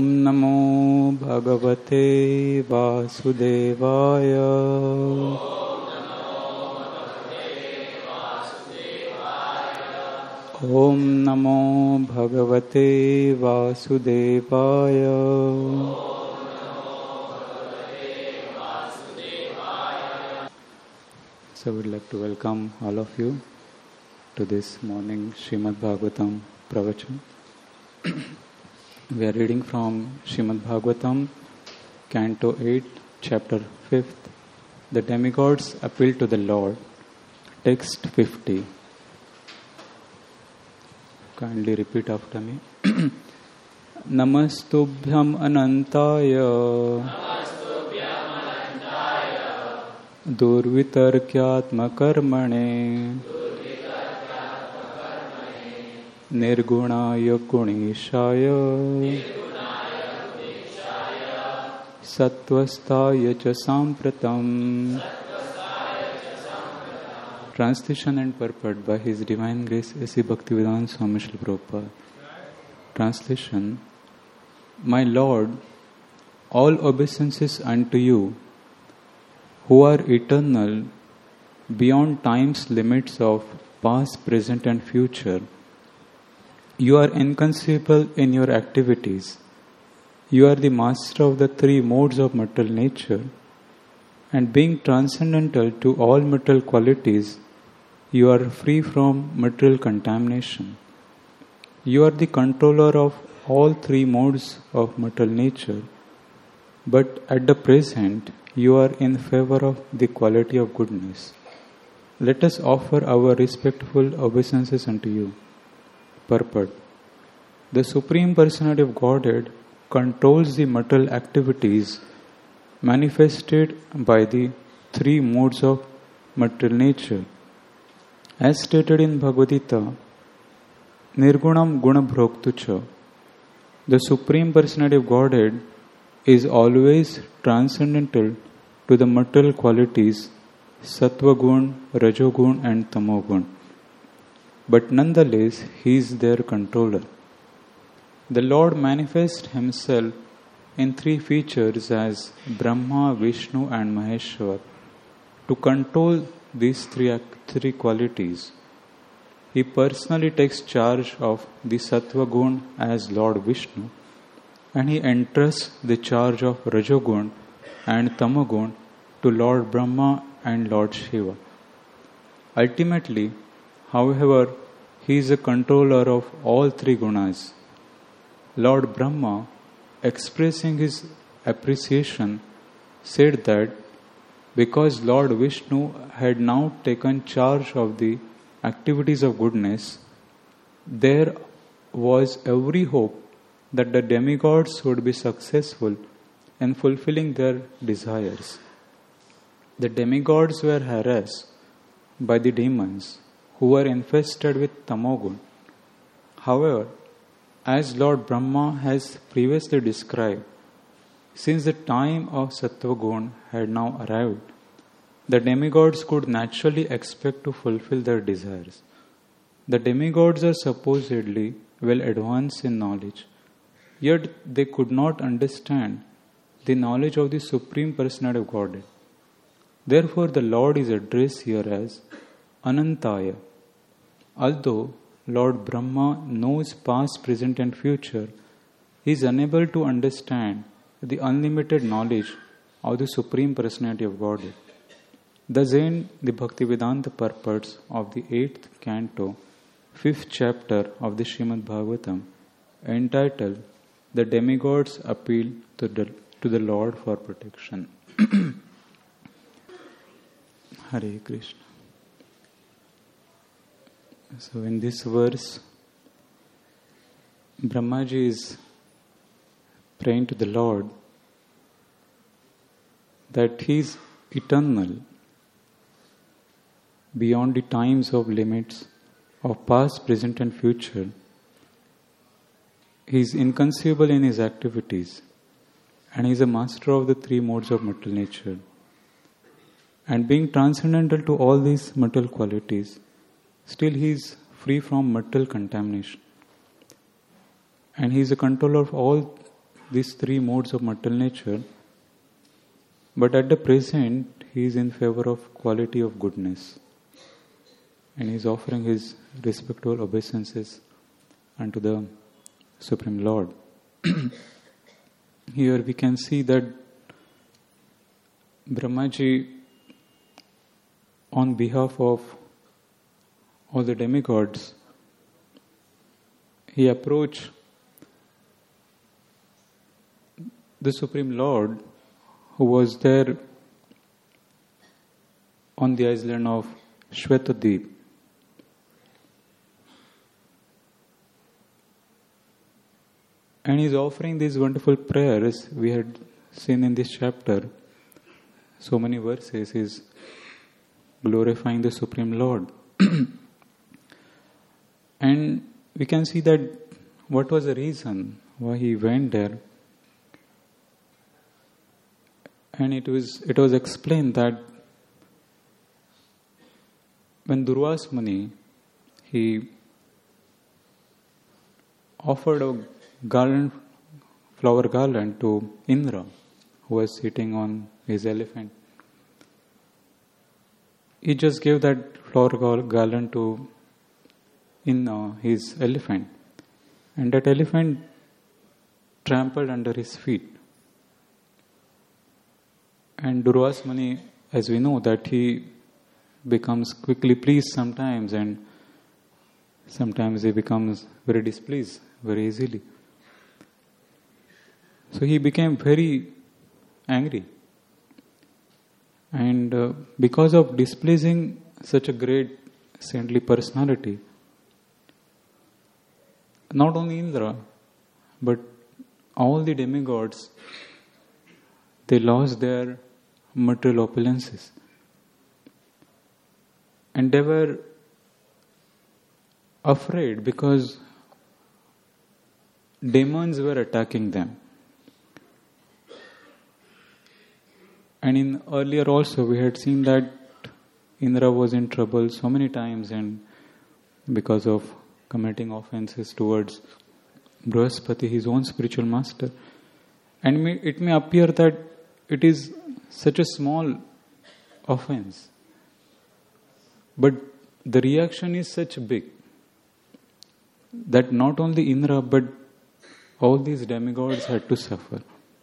नमो भगवते वासुदेवाय। ओम नमो भगवते वासुदेवाय। So I would like to welcome all of you to this morning Srimad Bhagavatam Pravachan. We are reading from Srimad Bhagavatam, Canto 8, Chapter 5, The Demigods Appeal to the Lord, Text 50. Kindly repeat after me. Namastubhyam Anantaya Durvitarkyatmakarmane Nirgunaya Kunishaya Sattvastaya cha Sampratam. Translation and purport by His Divine Grace A.C. Bhaktivedanta Swami Srila Prabhupada. Translation. My Lord, all obeisances unto you, who are eternal, beyond time's limits of past, present and future. You are inconceivable in your activities. You are the master of the three modes of material nature, and being transcendental to all material qualities, you are free from material contamination. You are the controller of all three modes of material nature, but at the present, you are in favor of the quality of goodness. Let us offer our respectful obeisances unto you. Purport. The Supreme Personality of Godhead controls the material activities manifested by the three modes of material nature. As stated in Bhagavad Gita, Nirgunam Guna Bhoktucha, the Supreme Personality of Godhead is always transcendental to the material qualities Sattva Gun, Rajo Gun and Tamo Gun. But nonetheless, He is their controller. The Lord manifests Himself in three features as Brahma, Vishnu and Maheshwar to control these three qualities. He personally takes charge of the Sattva Gun as Lord Vishnu, and He entrusts the charge of Rajogun and Tamagun to Lord Brahma and Lord Shiva. Ultimately, however, He is a controller of all three gunas. Lord Brahma, expressing his appreciation, said that because Lord Vishnu had now taken charge of the activities of goodness, there was every hope that the demigods would be successful in fulfilling their desires. The demigods were harassed by the demons who were infested with tamogun. However, as Lord Brahma has previously described, since the time of Sattvagun had now arrived, the demigods could naturally expect to fulfill their desires. The demigods are supposedly well advanced in knowledge, yet they could not understand the knowledge of the Supreme Personality of Godhead. Therefore, the Lord is addressed here as Anantaya. Although Lord Brahma knows past, present and future, he is unable to understand the unlimited knowledge of the Supreme Personality of Godhead. Thus end the Bhaktivedanta purports of the 8th canto, 5th chapter of the Srimad Bhagavatam, entitled The Demigods Appeal to the Lord for Protection. Hare Krishna. So in this verse, Brahmaji is praying to the Lord that He is eternal, beyond the times of limits of past, present and future. He is inconceivable in His activities, and He is a master of the three modes of material nature. And being transcendental to all these material qualities, still He is free from material contamination. And He is a controller of all these three modes of material nature, but at the present he is in favor of quality of goodness, and he is offering his respectful obeisances unto the Supreme Lord. Here we can see that Brahmaji, on behalf of all the demigods, he approached the Supreme Lord, who was there on the island of Shvetadweep. And he's offering these wonderful prayers. We had seen in this chapter so many verses is glorifying the Supreme Lord. And we can see that what was the reason why he went there. And it was explained that when Durvas Muni, he offered a flower garland to Indra, who was sitting on his elephant. He just gave that flower garland to his elephant, and that elephant trampled under his feet. And Durvas Muni, as we know, that he becomes quickly pleased sometimes, and sometimes he becomes very displeased very easily. So he became very angry. And because of displeasing such a great saintly personality, not only Indra, but all the demigods, they lost their material opulences. And they were afraid because demons were attacking them. And in earlier also we had seen that Indra was in trouble so many times, and because of committing offenses towards Brihaspati, his own spiritual master. And it may appear that it is such a small offense, but the reaction is such big that not only Indra but all these demigods had to suffer.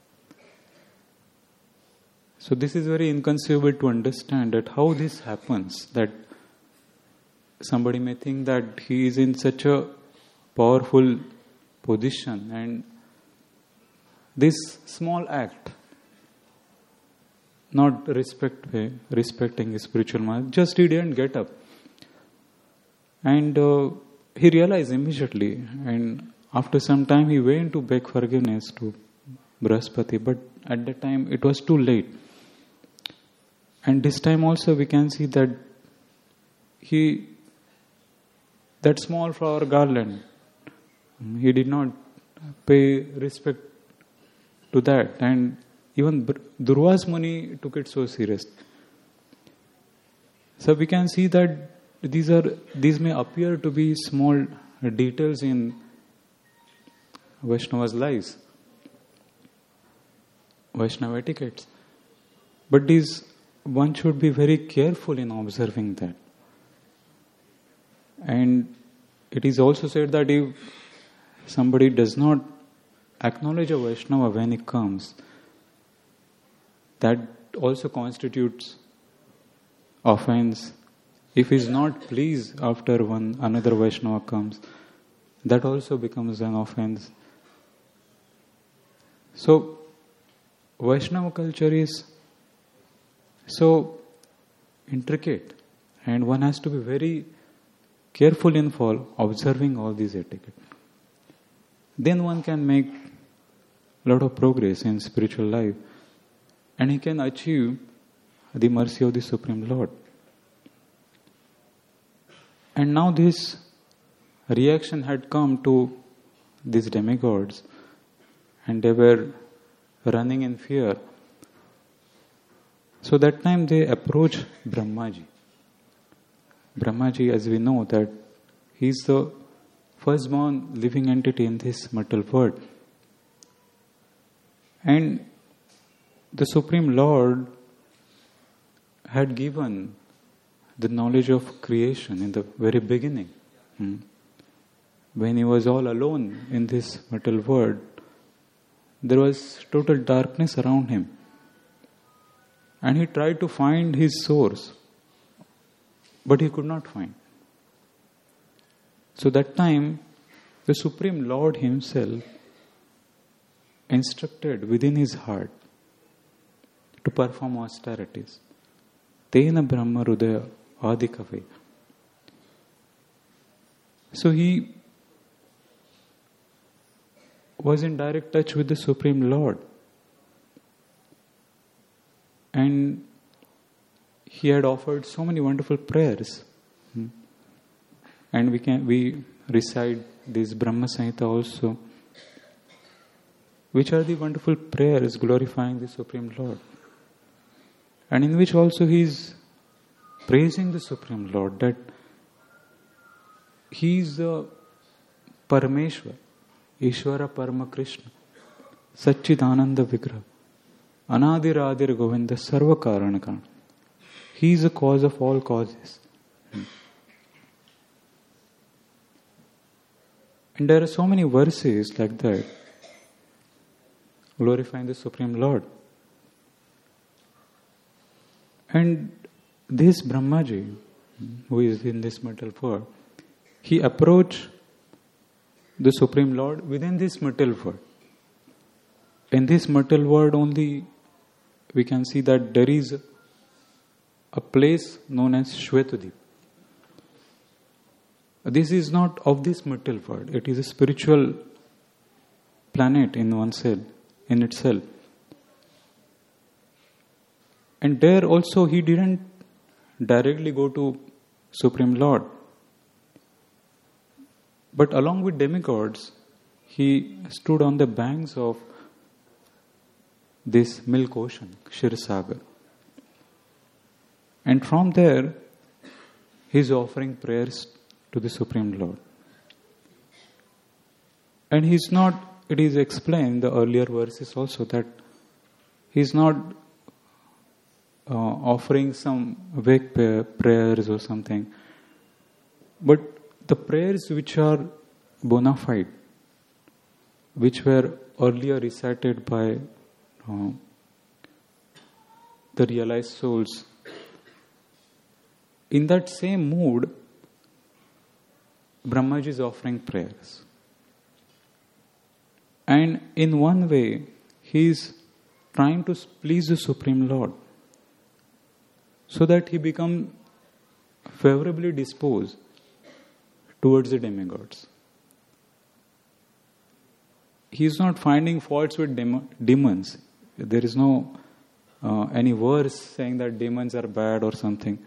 So this is very inconceivable to understand that how this happens, that somebody may think that he is in such a powerful position and this small act, not respecting his spiritual master, just he didn't get up. And he realized immediately, and after some time he went to beg forgiveness to Brihaspati, but at that time it was too late. And this time also we can see that that small flower garland, he did not pay respect to that, and even Durvas Muni took it so serious. So we can see that these may appear to be small details in Vaishnava's lives, Vaishnava etiquettes, but one should be very careful in observing that. And it is also said that if somebody does not acknowledge a Vaishnava when he comes, that also constitutes offense. If he is not pleased after another Vaishnava comes, that also becomes an offense. So Vaishnava culture is so intricate, and one has to be very careful in observing all these etiquette. Then one can make a lot of progress in spiritual life, and he can achieve the mercy of the Supreme Lord. And now this reaction had come to these demigods, and they were running in fear. So that time they approached Brahmaji. Brahmaji, as we know, that he is the firstborn living entity in this material world. And the Supreme Lord had given the knowledge of creation in the very beginning. When he was all alone in this material world, there was total darkness around him. And he tried to find his source, but he could not find. So that time, the Supreme Lord Himself instructed within his heart to perform austerities. Tena Brahma Rudaya Adikave. So he was in direct touch with the Supreme Lord. And he had offered so many wonderful prayers. And we recite this Brahma Samhita also, which are the wonderful prayers glorifying the Supreme Lord. And in which also he is praising the Supreme Lord, that he is the Parameshwar, Ishvara Parama Krishna, Satchidananda Vigraha, Anadiradir Govinda Sarva Karanakana. He is the cause of all causes. And there are so many verses like that, glorifying the Supreme Lord. And this Brahmaji, who is in this material world, he approached the Supreme Lord within this material world. In this material world only, we can see that there is a place known as Shvetadip. This is not of this material world. It is a spiritual planet in itself. And there also he didn't directly go to Supreme Lord. But along with demigods, he stood on the banks of this milk ocean, Kshirosagar. And from there, he is offering prayers to the Supreme Lord. And it is explained in the earlier verses also that he is not offering some vague prayers or something, but the prayers which are bona fide, which were earlier recited by the realized souls, in that same mood, Brahmaji is offering prayers. And in one way, he is trying to please the Supreme Lord, so that he becomes favorably disposed towards the demigods. He is not finding faults with demons. There is no any verse saying that demons are bad or something.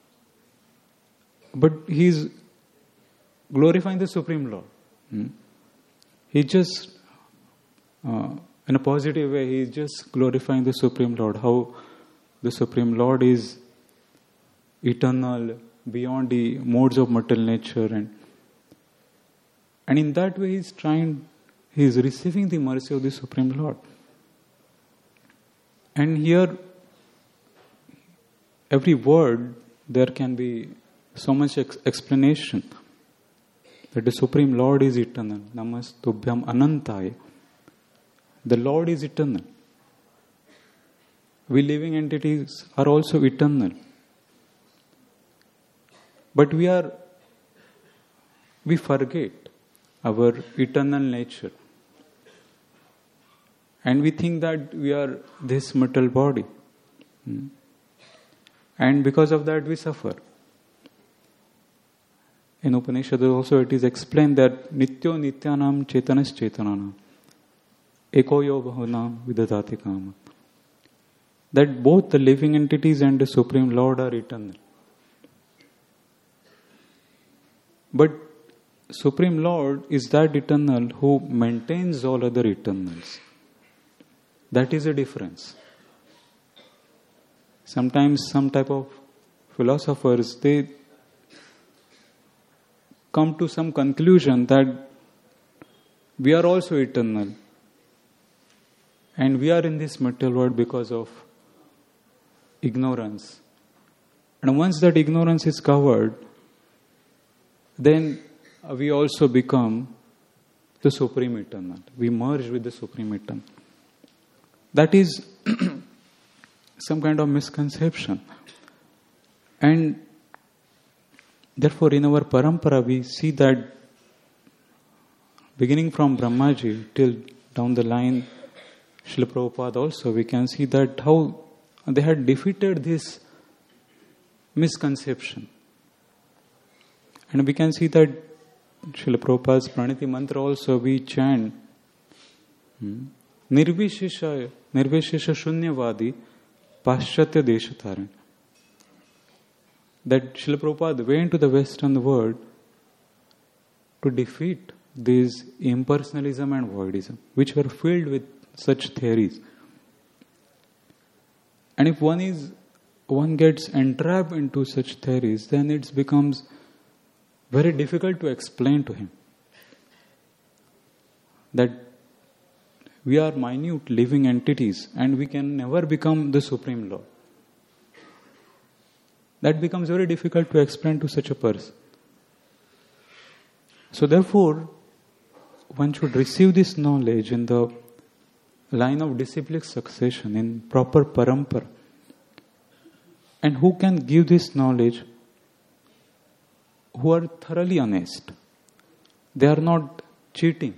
But he is glorifying the Supreme Lord. He just, in a positive way, he is just glorifying the Supreme Lord. How the Supreme Lord is eternal, beyond the modes of material nature, and in that way he is receiving the mercy of the Supreme Lord. And here, every word, there can be so much explanation that the Supreme Lord is eternal. Namastubhyam anantaya. The Lord is eternal. We living entities are also eternal. But we forget our eternal nature. And we think that we are this material body. And because of that we suffer. In Upanishad also it is explained that Nityo Nityanam Chetanas Chetananam Ekoyo Bahunam Vidadati Kama. That both the living entities and the Supreme Lord are eternal. But Supreme Lord is that eternal who maintains all other eternals. That is a difference. Sometimes some type of philosophers, they come to some conclusion that we are also eternal. And we are in this material world because of ignorance. And once that ignorance is covered, then we also become the Supreme Eternal. We merge with the Supreme Eternal. That is some kind of misconception. And therefore, in our parampara, we see that beginning from Brahmaji till down the line, Srila Prabhupada also, we can see that how they had defeated this misconception. And we can see that Srila Prabhupada's Praniti Mantra also we chant Nirvishesha Shunyavadi Paschatya Deshatharan. That Srila Prabhupada went to the Western world to defeat this impersonalism and voidism, which were filled with such theories. And if one gets entrapped into such theories, then it becomes very difficult to explain to him that we are minute living entities and we can never become the Supreme Lord. That becomes very difficult to explain to such a person. So therefore, one should receive this knowledge in the line of disciplic succession, in proper parampara. And who can give this knowledge? Who are thoroughly honest. They are not cheating.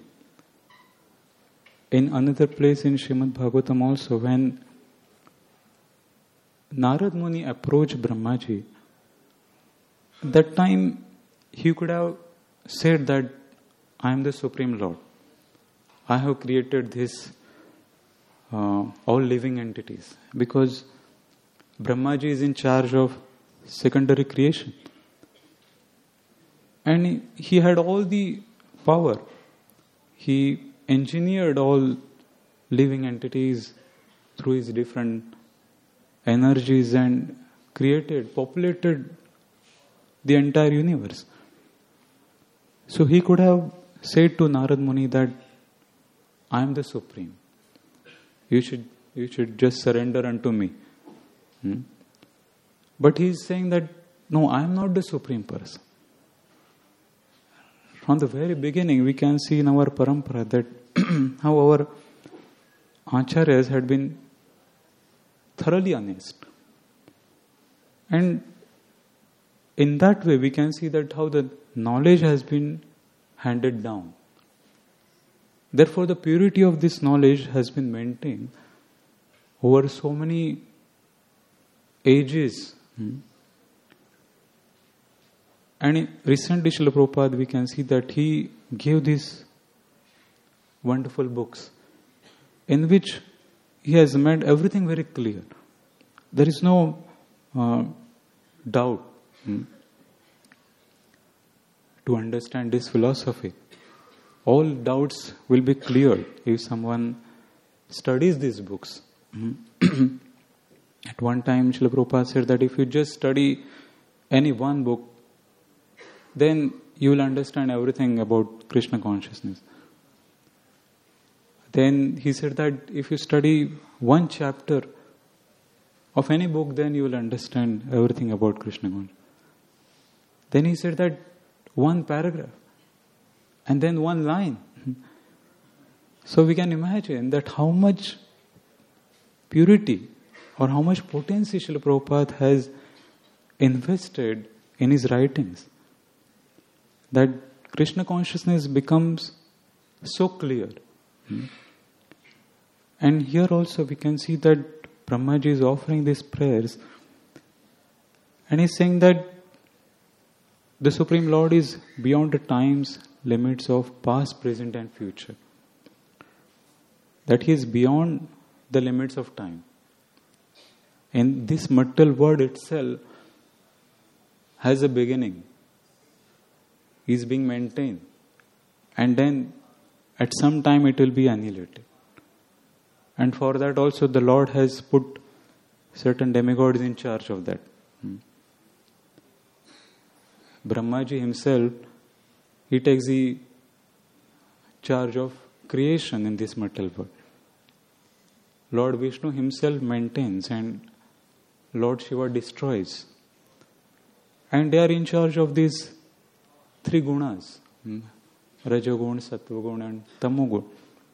In another place in Srimad Bhagavatam also, when Narad Muni approached Brahmaji, that time he could have said that I am the Supreme Lord. I have created this all living entities, because Brahmaji is in charge of secondary creation. And he had all the power. He engineered all living entities through his different energies and populated the entire universe. So he could have said to Narad Muni that I am the Supreme. You should just surrender unto me. But he is saying that no, I am not the Supreme Person. From the very beginning, we can see in our parampara that how our acharyas had been thoroughly honest. And in that way, we can see that how the knowledge has been handed down. Therefore, the purity of this knowledge has been maintained over so many ages. And recently, Srila Prabhupada, we can see that he gave these wonderful books in which he has made everything very clear. There is no doubt to understand this philosophy. All doubts will be cleared if someone studies these books. At one time, Srila Prabhupada said that if you just study any one book, then you will understand everything about Krishna consciousness. Then he said that if you study one chapter of any book, then you will understand everything about Krishna consciousness. Then he said that one paragraph and then one line. So we can imagine that how much purity or how much potency Srila Prabhupada has invested in his writings, that Krishna consciousness becomes so clear. And here also we can see that Brahmaji is offering these prayers and he's saying that the Supreme Lord is beyond the time's limits of past, present and future. That he is beyond the limits of time. And this material world itself has a beginning. Is being maintained. And then at some time it will be annihilated. And for that also the Lord has put certain demigods in charge of that. Brahmaji himself, he takes the charge of creation in this material world. Lord Vishnu himself maintains and Lord Shiva destroys. And they are in charge of these three gunas, Rajagun, Sattvagun and Tamogun.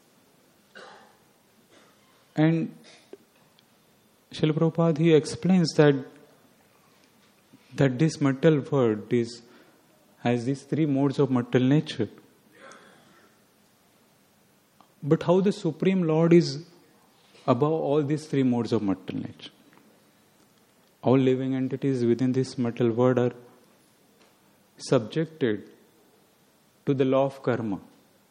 And Srila Prabhupada, he explains that this material world has these three modes of material nature. But how the Supreme Lord is above all these three modes of material nature. All living entities within this material world are subjected to the law of karma.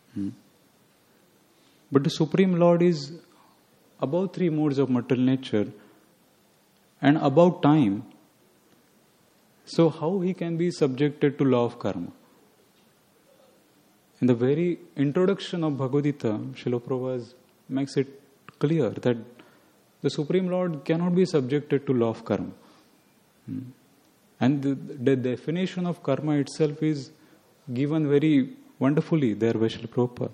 But the Supreme Lord is above three modes of material nature and above time. So how he can be subjected to law of karma? In the very introduction of Bhagavad Gita, Srila Prabhupada makes it clear that the Supreme Lord cannot be subjected to law of karma. And the definition of karma itself is given very wonderfully there by Srila Prabhupada.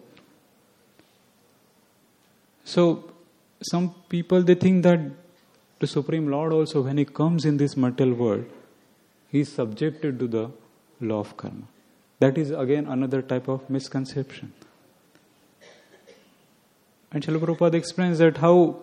So, some people, they think that the Supreme Lord also, when he comes in this material world, he is subjected to the law of karma. That is again another type of misconception. And Srila Prabhupada explains that how,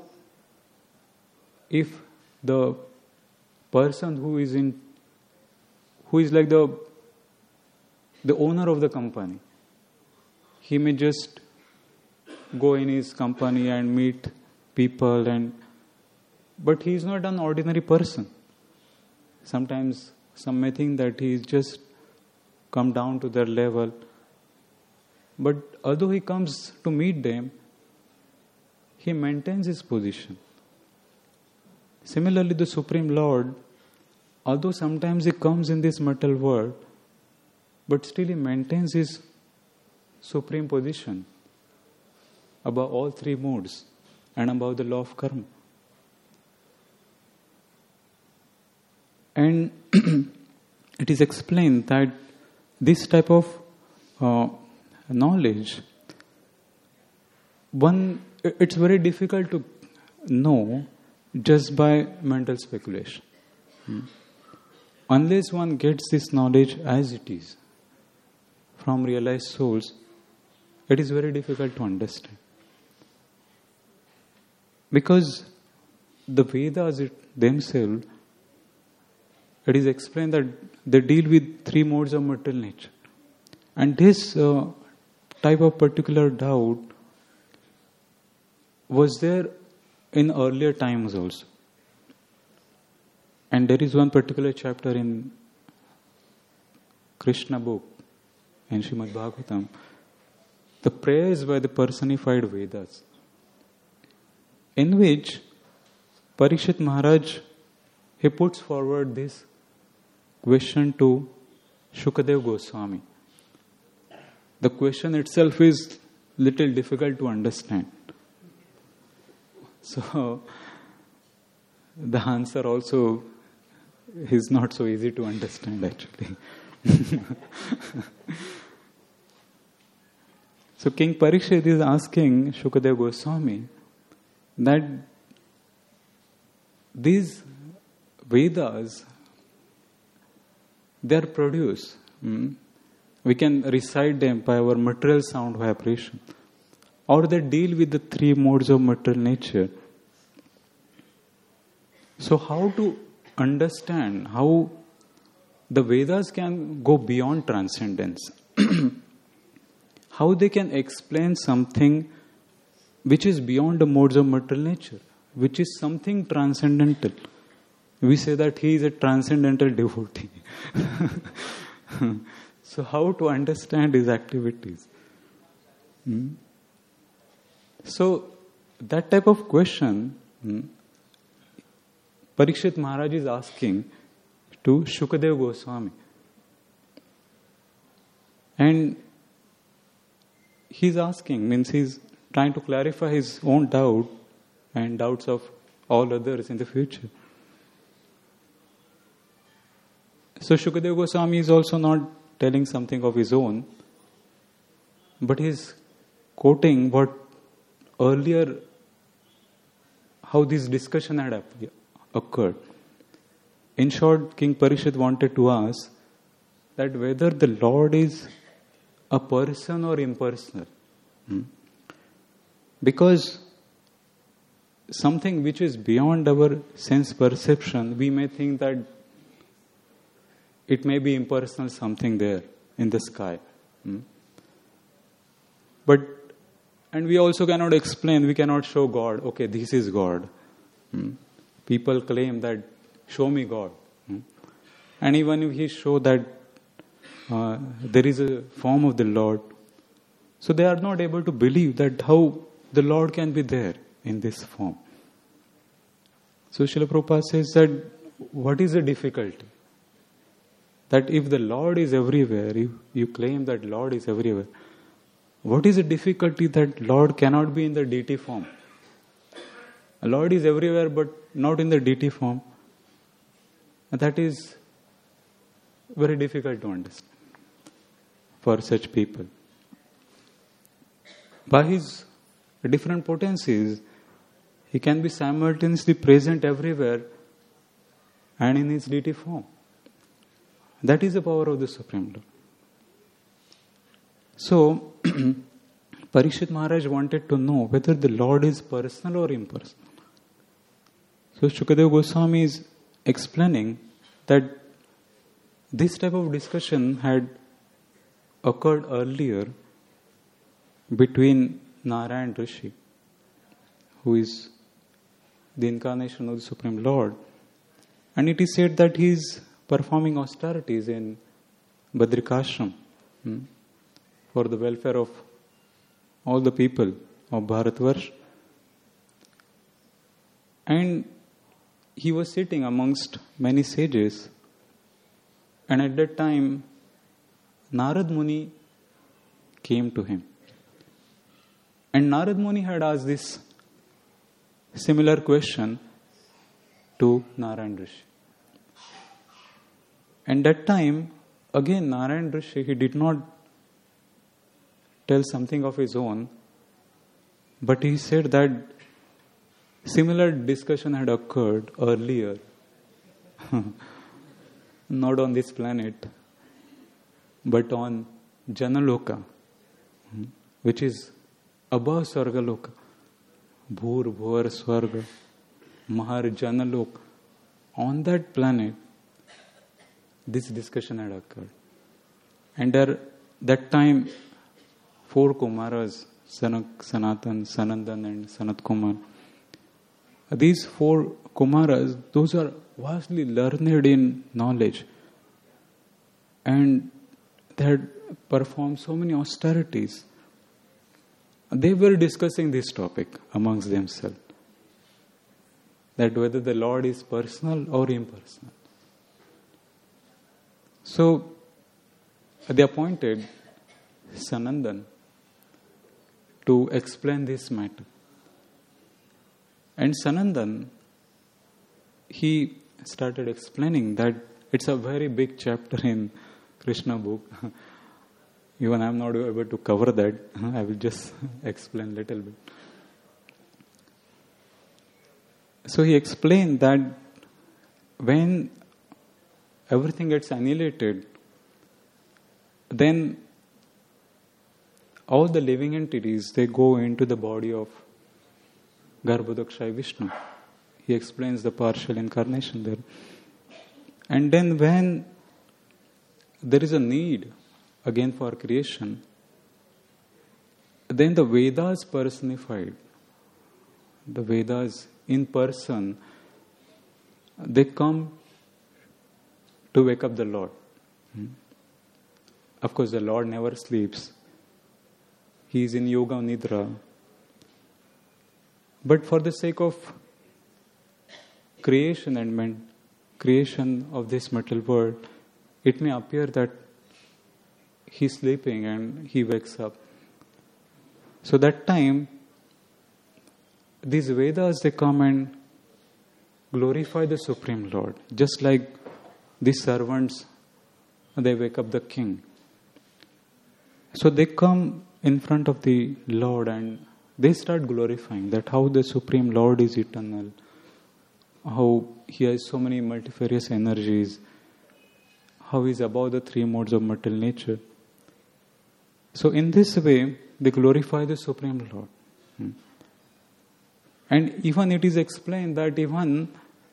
if the person who is like the owner of the company, he may just go in his company and meet people, but he is not an ordinary person. Sometimes some may think that he is just come down to their level. But although he comes to meet them, he maintains his position. Similarly, the Supreme Lord, although sometimes he comes in this material world, but still he maintains his supreme position above all three modes and above the law of karma. And it is explained that this type of knowledge, it's very difficult to know just by mental speculation. Unless one gets this knowledge as it is from realized souls, it is very difficult to understand. Because the Vedas themselves, it is explained that they deal with three modes of material nature. And this type of particular doubt was there in earlier times also. And there is one particular chapter in Krishna book, in Srimad Bhagavatam, the prayers by the personified Vedas, in which Parikshit Maharaj, he puts forward this question to Shukadev Goswami. The question itself is little difficult to understand. So, the answer also is not so easy to understand actually. So, King Parikshit is asking Shukadev Goswami that these Vedas, they are produced. We can recite them by our material sound vibration. Or they deal with the three modes of material nature. So how to understand how the Vedas can go beyond transcendence? How they can explain something which is beyond the modes of material nature, which is something transcendental. We say that he is a transcendental devotee. So how to understand his activities? So that type of question Parikshit Maharaj is asking to Shukadev Goswami. And he's asking, means he's trying to clarify his own doubt and doubts of all others in the future. So Shukadev Goswami is also not telling something of his own, but he's quoting what earlier how this discussion had occurred. In short, King Parikshit wanted to ask that whether the Lord is a person or impersonal. Because something which is beyond our sense perception, we may think that it may be impersonal, something there in the sky. And we also cannot explain, we cannot show God, okay, this is God. People claim that, show me God. And even if He show that there is a form of the Lord, so they are not able to believe that how the Lord can be there in this form. So Srila Prabhupada says that what is the difficulty? That if the Lord is everywhere, if you claim that Lord is everywhere, what is the difficulty that Lord cannot be in the deity form? Lord is everywhere but not in the deity form. And that is very difficult to understand for such people. By His different potencies, He can be simultaneously present everywhere and in His deity form. That is the power of the Supreme Lord. So, Parikshit Maharaj wanted to know whether the Lord is personal or impersonal. So, Shukadeva Goswami is explaining that this type of discussion had occurred earlier between Narayan Rishi, who is the incarnation of the Supreme Lord, and it is said that he is performing austerities in Badrikashram for the welfare of all the people of Bharatvarsh. And he was sitting amongst many sages, and at that time Narad Muni came to him. And Narad Muni had asked this similar question to Narayan Rishi. And that time, again Narayan Rishi, he did not tell something of his own, but he said that similar discussion had occurred earlier, not on this planet, but on Janaloka, which is above Swargaloka. Bhur, Bhur, Swarga, Mahar, Janalok. On that planet, this discussion had occurred. And that time, 4 Kumaras, Sanak, Sanatan, Sanandan and Sanat Kumar. These 4 Kumaras, those are vastly learned in knowledge. And they had performed so many austerities. They were discussing this topic amongst themselves. That whether the Lord is personal or impersonal. So, they appointed Sanandan to explain this matter. And Sanandan, he started explaining that it's a very big chapter in Krishna book. Even I am not able to cover that. I will just explain a little bit. So he explained that when everything gets annihilated, then all the living entities, they go into the body of Garbhodakshaya Vishnu. He explains the partial incarnation there. And then when there is a need again for creation, then the Vedas personified, the Vedas in person, they come to wake up the Lord. Of course, the Lord never sleeps. He is in Yoga Nidra. But for the sake of creation and creation of this material world, it may appear that he is sleeping and he wakes up. So that time, these Vedas, they come and glorify the Supreme Lord. Just like these servants, they wake up the king. So they come in front of the Lord and they start glorifying that how the Supreme Lord is eternal, how He has so many multifarious energies, how He is above the three modes of material nature. So in this way, they glorify the Supreme Lord. And even it is explained that even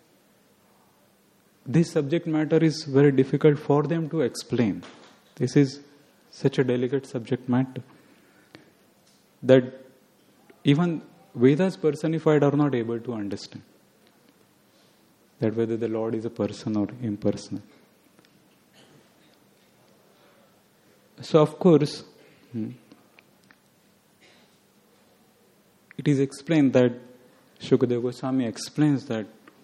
this subject matter is very difficult for them to explain. This is such a delicate subject matter that even Vedas personified are not able to understand that whether the Lord is a person or impersonal. So of course, it is explained that Shukadeva Goswami explains that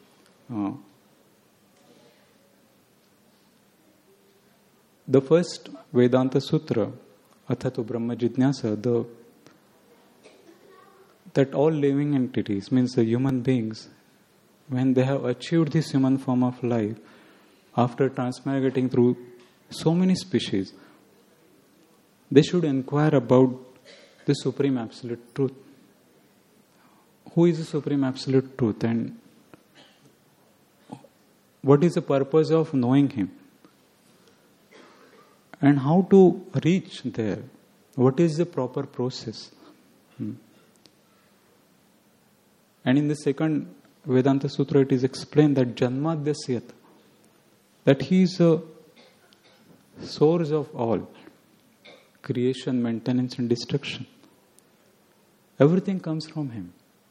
the first Vedanta Sutra, Athato Brahma Jidnyasa, that all living entities, means the human beings, when they have achieved this human form of life, after transmigrating through so many species, they should inquire about the Supreme Absolute Truth. Who is the Supreme Absolute Truth and what is the purpose of knowing Him? And how to reach there? What is the proper process? And in the second Vedanta Sutra, it is explained that Janmadyasyat, that He is a source of all creation, maintenance, and destruction. Everything comes from Him.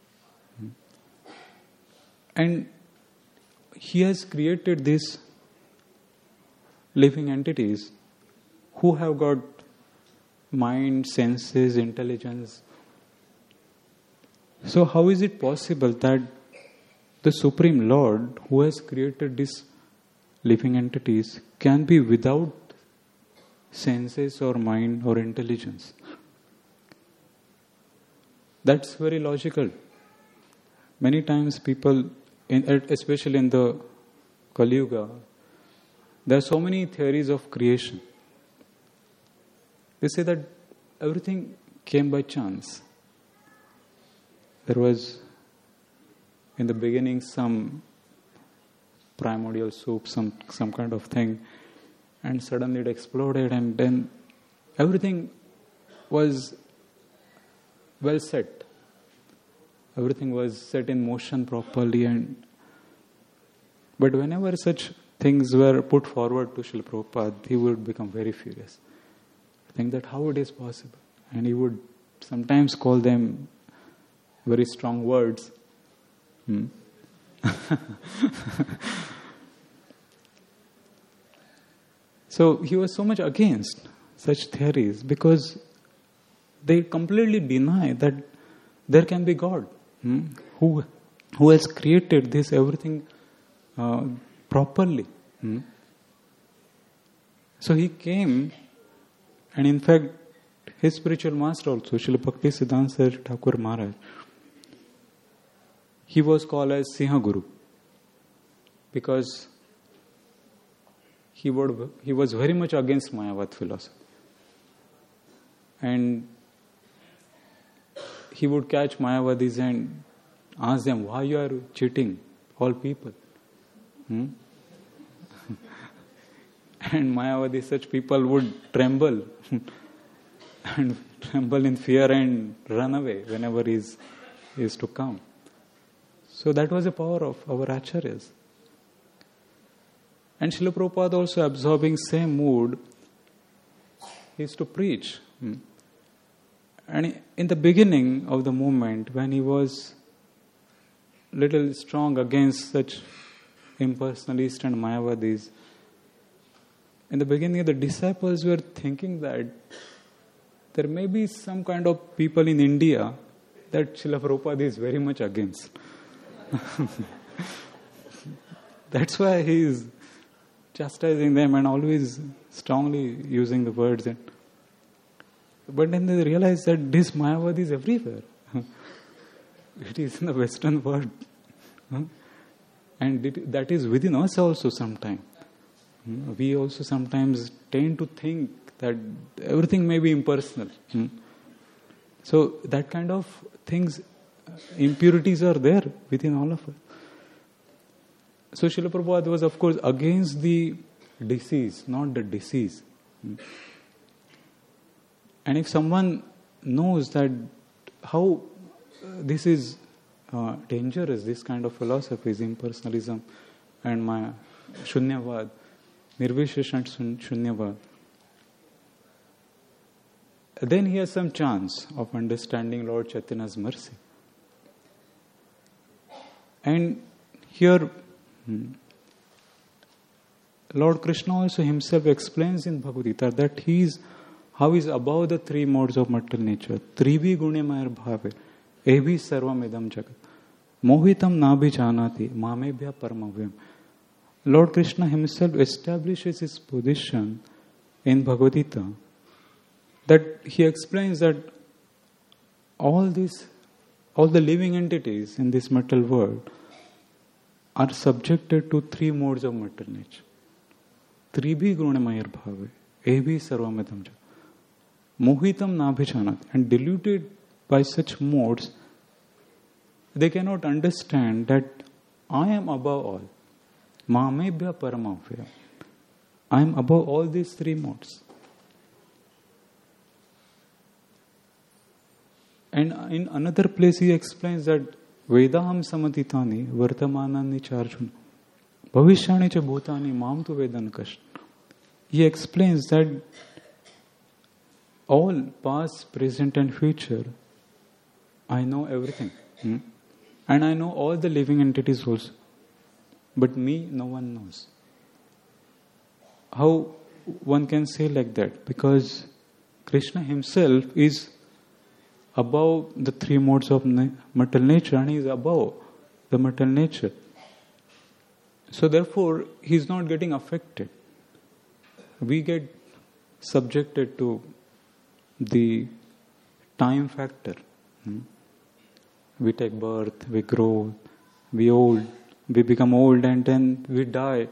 And He has created these living entities who have got mind, senses, intelligence. So how is it possible that the Supreme Lord, who has created these living entities, can be without senses or mind or intelligence? That's very logical. Many times people, especially in the Kali Yuga, there are so many theories of creation. They say that everything came by chance. There was, in the beginning, some primordial soup, some kind of thing, and suddenly it exploded, and then everything was well set. Everything was set in motion properly, but whenever such things were put forward to Srila Prabhupada, he would become very furious. Think that how it is possible, and he would sometimes call them very strong words. So he was so much against such theories because they completely deny that there can be God who has created this everything properly. So he came, and in fact his spiritual master also, Srila Bhakti Siddhanta Saraswati Thakur Maharaj, he was called as Siha Guru because he was very much against Mayavad philosophy. And he would catch Mayavadis and ask them, why you are cheating all people? And Mayavadis, such people would tremble and tremble in fear and run away whenever he is to come. So that was the power of our Acharyas. And Srila Prabhupada also absorbing same mood, he used to preach. And in the beginning of the movement, when he was little strong against such impersonalists and Mayavadis, in the beginning the disciples were thinking that there may be some kind of people in India that Srila Prabhupada is very much against. That's why he is chastising them and always strongly using the words. But then they realize that this Mayavad is everywhere. It is in the Western world. And that is within us also sometimes. We also sometimes tend to think that everything may be impersonal. So that kind of things, impurities are there within all of us. So Srila Prabhupada was, of course, against the disease, not the disease. And if someone knows that how this is dangerous, this kind of philosophies, impersonalism and my Shunyavad, Nirvishesh and Shunyavad, then he has some chance of understanding Lord Chaitanya's mercy. And here, Lord Krishna also himself explains in Bhagavad Gita that how he is above the three modes of material nature. Trivi gune mayar bhave, evi sarvam idam jagat, mohitam nabhi janati, mamebhya paramavyam. Lord Krishna himself establishes his position in Bhagavad Gita, that he explains that all the living entities in this material world are subjected to three modes of material nature. Tribhi gunamayar bhave, evi sarvamedam jagat, mohitam nabhijanat, and deluded by such modes, they cannot understand that I am above all. Mamebhya paramavya. I am above all these three modes. And in another place he explains that Vedaham samatitani vartamanani charjuna bhavishyani cha bhutani mam tu vedan kasht. He explains that all past, present and future, I know everything. And I know all the living entities also. But me, no one knows. How one can say like that? Because Krishna himself is above the three modes of material nature, and he is above the material nature. So therefore, he is not getting affected. We get subjected to the time factor. We take birth, we grow, we become old, and then we die.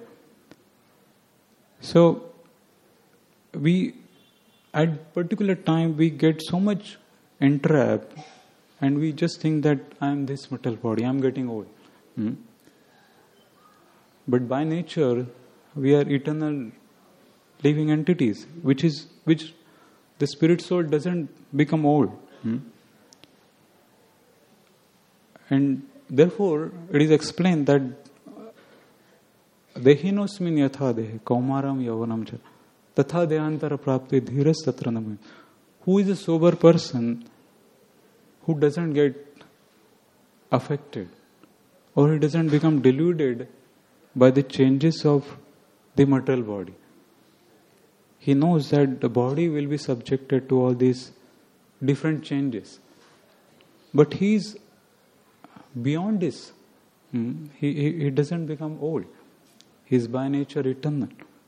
So we, at particular time, we get so much entrapped, and we just think that I am this material body, I am getting old. But by nature, we are eternal living entities, which the spirit soul doesn't become old. And therefore, it is explained that Dehinosmin yatha dehe, kaumaram yavanam cha, tatha dehantara prapti dhiras tatra namay. Who is a sober person who doesn't get affected, or he doesn't become deluded by the changes of the material body? He knows that the body will be subjected to all these different changes. But he is beyond this. He doesn't become old. He is by nature eternal.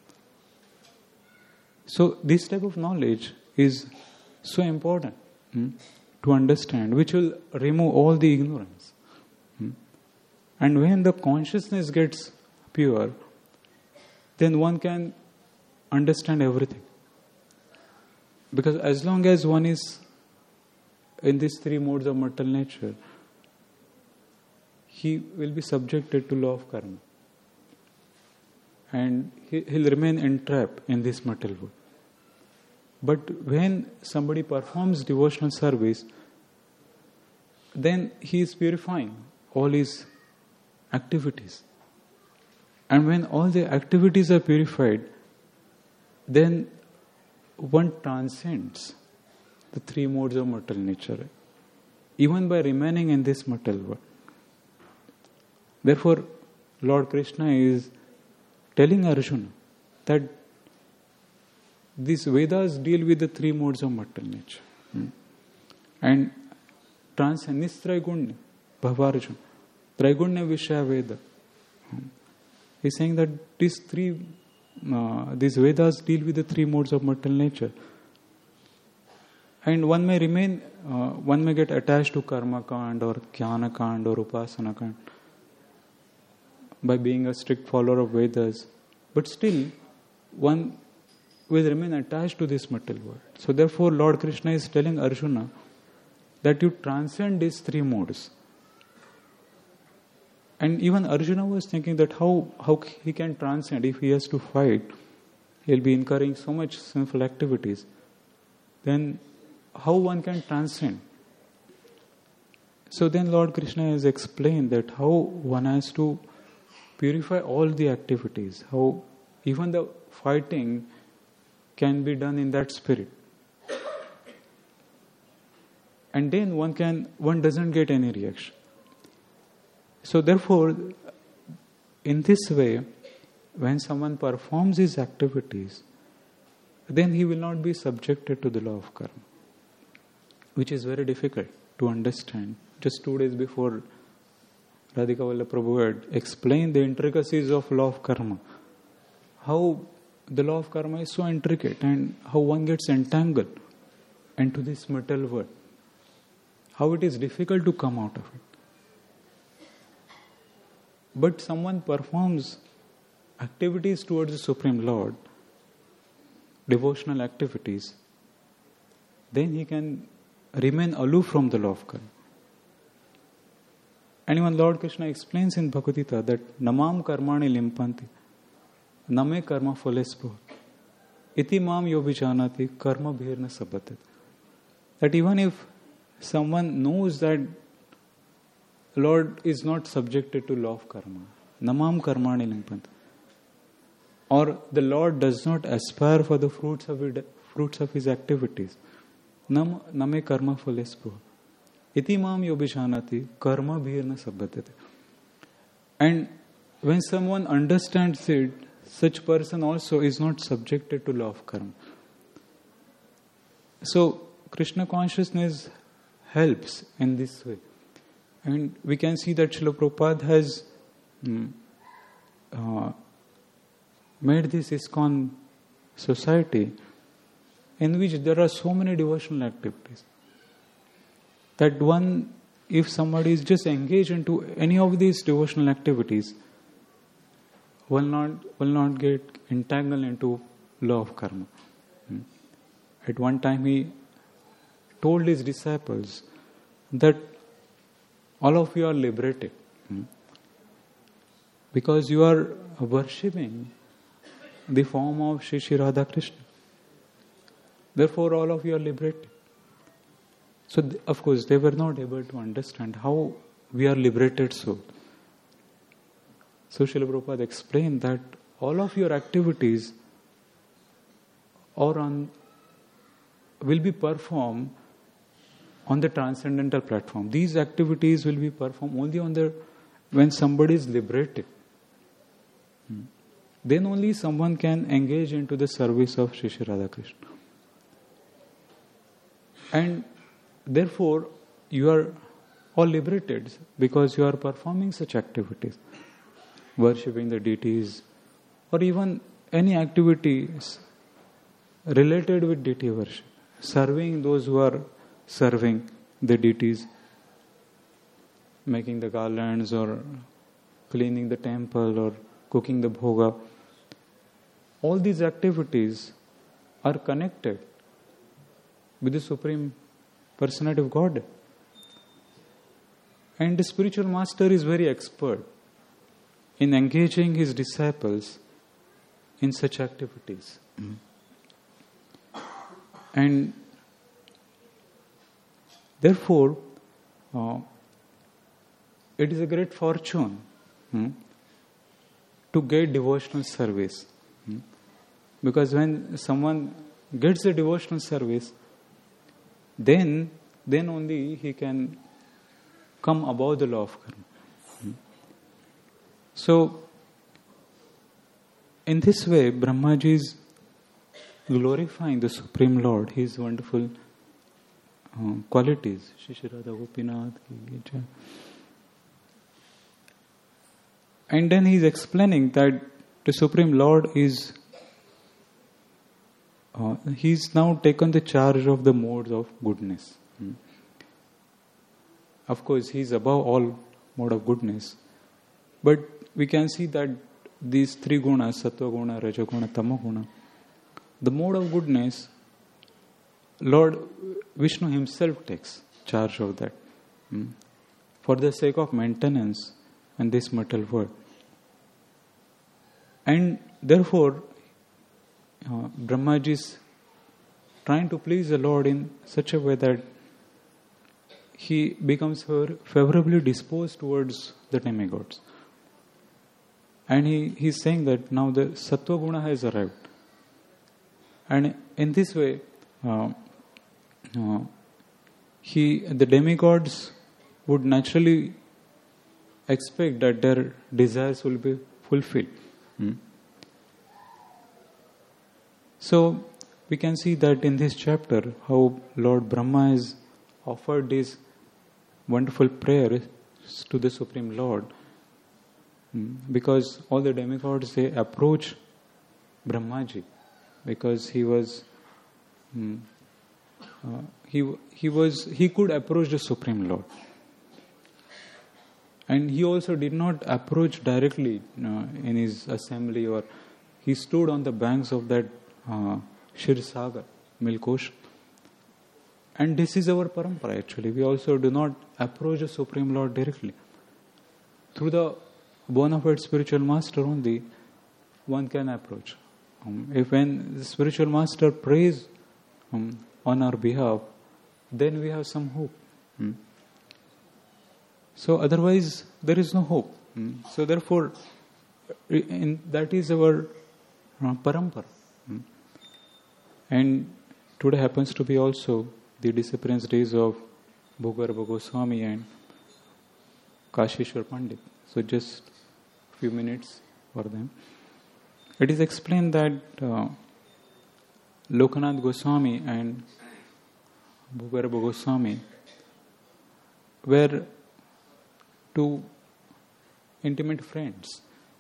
So this type of knowledge is so important to understand, which will remove all the ignorance. And when the consciousness gets pure, then one can understand everything. Because as long as one is in these three modes of material nature, he will be subjected to law of karma. And he'll remain entrapped in this material world. But when somebody performs devotional service, then he is purifying all his activities. And when all the activities are purified, then one transcends the three modes of material nature, even by remaining in this material world. Therefore, Lord Krishna is telling Arjuna that these Vedas deal with the three modes of material nature. And transcend this Traigunya, Bhavarjuna, Traigunya Vishaya Veda. He's saying that these Vedas deal with the three modes of material nature. And one may get attached to Karma Kand or Jnana Kand or Upasana Kand by being a strict follower of Vedas. But still, one will remain attached to this material world. So therefore, Lord Krishna is telling Arjuna that you transcend these three modes. And even Arjuna was thinking that how he can transcend if he has to fight. He'll be incurring so much sinful activities. Then how one can transcend? So then Lord Krishna has explained that how one has to purify all the activities, how even the fighting can be done in that spirit. And then one doesn't get any reaction. So therefore, in this way, when someone performs his activities, then he will not be subjected to the law of karma, which is very difficult to understand. Just 2 days before, Radhika Vallabh Prabhu had explained the intricacies of law of karma. How the law of karma is so intricate and how one gets entangled into this material world. How it is difficult to come out of it. But someone performs activities towards the Supreme Lord, devotional activities, then he can remain aloof from the law of karma. And even Lord Krishna explains in Bhagavad Gita that namam karmani limpanti, name karma phalespo, iti mam yobijanati karma bhirna sabbatat. That even if someone knows that Lord is not subjected to law of karma, namam karmani limpanti, or the Lord does not aspire for the fruits of his activities, name karma phalespo, iti mam yobijanati karma bhirna sabbatat. And when someone understands it, such person also is not subjected to law of karma. So Krishna consciousness helps in this way. And we can see that Srila Prabhupada has made this ISKCON society in which there are so many devotional activities. That if somebody is just engaged into any of these devotional activities, will not get entangled into law of karma. At one time he told his disciples that all of you are liberated because you are worshipping the form of Shri Shri Radha Krishna. Therefore all of you are liberated. So of course they were not able to understand how we are liberated soul. So Srila Prabhupada explained that all of your activities will be performed on the transcendental platform. These activities will be performed only when somebody is liberated. Then only someone can engage into the service of Shri Shri Radha Krishna. And therefore, you are all liberated because you are performing such activities. Worshipping the deities or even any activities related with deity worship. Serving those who are serving the deities. Making the garlands or cleaning the temple or cooking the bhoga. All these activities are connected with the Supreme Personality of God. And the spiritual master is very expert in engaging his disciples in such activities. And therefore, it is a great fortune to get devotional service. Because when someone gets the devotional service, then only he can come above the law of karma. So, in this way, Brahmaji is glorifying the Supreme Lord, His wonderful qualities. Shri Shri Radha Gopinath ki jai. And then he is explaining that the Supreme Lord is he's now taken the charge of the modes of goodness. Of course, he is above all mode of goodness. But we can see that these three gunas, sattva guna, raja guna, tama guna, the mode of goodness, Lord Vishnu himself takes. charge of that. For the sake of maintenance in this material world. And therefore, Brahmaji is trying to please the Lord in such a way that he becomes favorably disposed towards the demigods. And he is saying that now the Sattva Guna has arrived. And in this way, the demigods would naturally expect that their desires will be fulfilled. So, we can see that in this chapter, how Lord Brahma has offered these wonderful prayers to the Supreme Lord. Because all the demigods, they approach Brahmaji. Because he was, he could approach the Supreme Lord. And he also did not approach directly in his assembly, or he stood on the banks of that Shirsagar, milk ocean. And this is our parampara actually. We also do not approach the Supreme Lord directly. Through the bona fide spiritual master only, one can approach. If when the spiritual master prays on our behalf, then we have some hope. So otherwise, there is no hope. So therefore, that is our parampara. And today happens to be also the disappearance days of Bhugarbha Goswami and Kashishwar Pandit. So just a few minutes for them. It is explained that Lokanath Goswami and Bhugarbha Goswami were two intimate friends.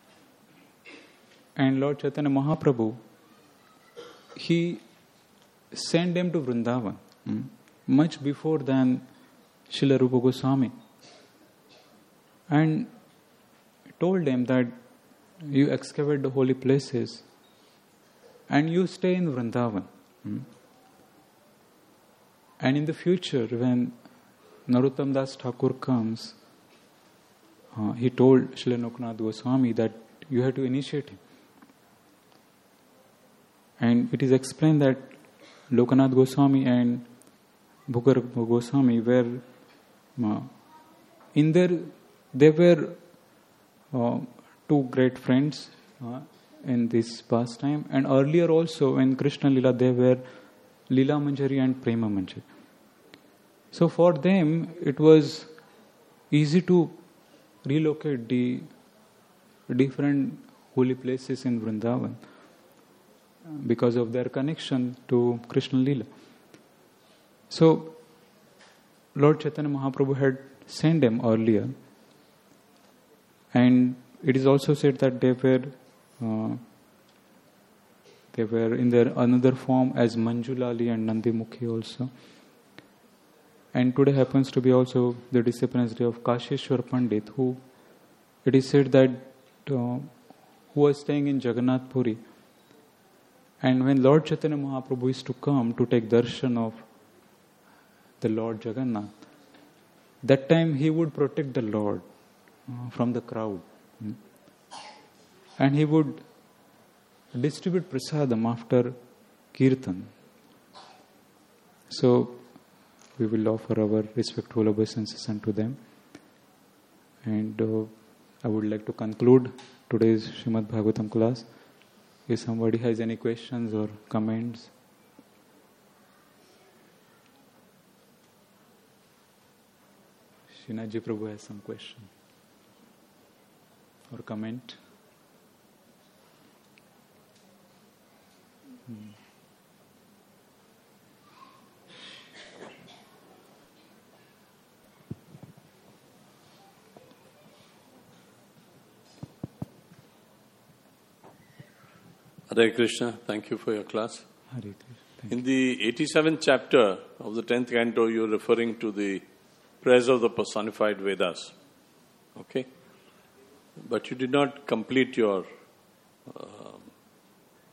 And Lord Chaitanya Mahaprabhu, he sent them to Vrindavan much before than Srila Rupa Goswami, and told them that you excavate the holy places and you stay in Vrindavan. And in the future, when Narottam Das Thakur comes, he told Srila Lokanath Goswami that you have to initiate him. And it is explained that Lokanath Goswami and Bhugarbha Goswami were they were two great friends in this pastime, and earlier also in Krishna Lila they were Lila Manjari and Prema Manjari. So for them it was easy to relocate the different holy places in Vrindavan because of their connection to Krishna Lila. So Lord Chaitanya Mahaprabhu had sent them earlier, and it is also said that they were in their another form as Manjulali and Nandimukhi also. And today happens to be also the disappearance day of Kashishwar Pandit, who it is said that who was staying in Jagannath Puri. And when Lord Chaitanya Mahaprabhu is to come to take darshan of the Lord Jagannath, that time he would protect the Lord from the crowd. And he would distribute prasadam after kirtan. So we will offer our respectful obeisances unto them. And I would like to conclude today's Srimad Bhagavatam class. If somebody has any questions or comments. Srinathji Prabhu has some question or comment. Hare Krishna, thank you for your class. Hare Krishna. In the 87th chapter of the 10th canto, you are referring to the prayers of the personified Vedas. Okay? But you did not complete your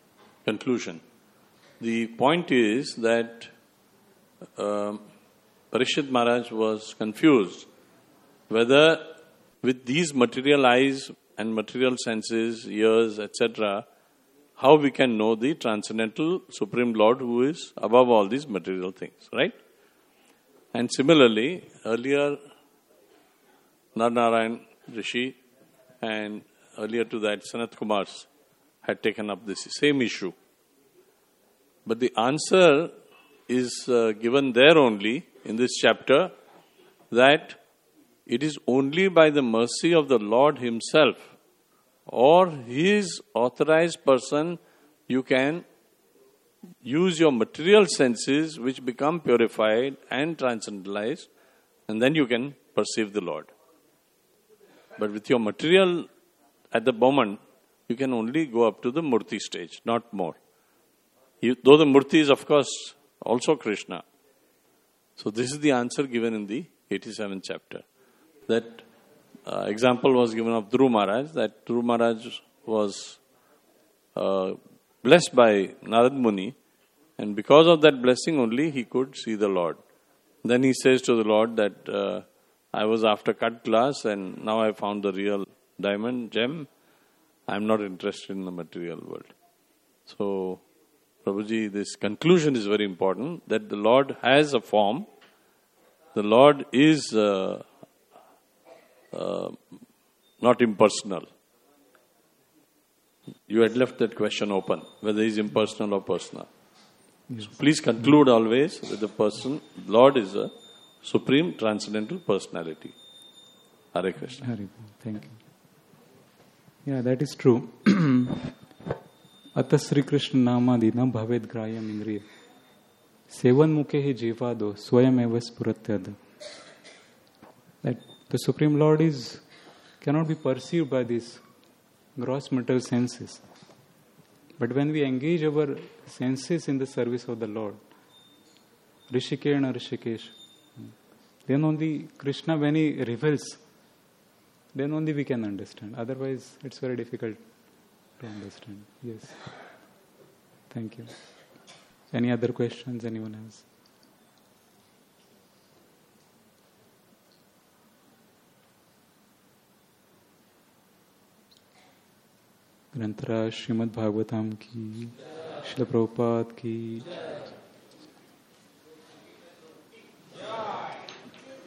conclusion. The point is that Parishit Maharaj was confused whether with these material eyes and material senses, ears, etc., how we can know the transcendental Supreme Lord who is above all these material things, right? And similarly, earlier, Narnarayan Rishi and earlier to that, Sanat Kumars had taken up this same issue. But the answer is given there only in this chapter, that it is only by the mercy of the Lord Himself or His authorized person you can use your material senses, which become purified and transcendentalized, and then you can perceive the Lord. But with your material at the moment, you can only go up to the Murti stage, not more. Though the Murti is, of course, also Krishna. So this is the answer given in the 87th chapter. That example was given of Dhruv Maharaj, that Dhruv Maharaj was blessed by Narad Muni, and because of that blessing only he could see the Lord. Then he says to the Lord that I was after cut glass and now I found the real diamond, gem. I am not interested in the material world. So, Prabhuji, this conclusion is very important, that the Lord has a form. The Lord is not impersonal. You had left that question open, whether he is impersonal or personal. Yes. So please conclude always with the person. Lord is a supreme transcendental personality. Hare Krishna. Hare, thank you. Yeah, that is true. Ata Sri Krishna Namadi na bhaved grayam indriya. Sevan mukhe hi jivado swayam eva spuratyada. That the Supreme Lord cannot be perceived by these gross material senses. But when we engage our senses in the service of the Lord, Rishikena Rishikesh, then only Krishna, when He reveals, then only we can understand. Otherwise, it's very difficult to understand. Yes. Thank you. Any other questions? Anyone else? ग्रंथराज Shrimad Bhagavatam की, श्रील प्रभुपाद की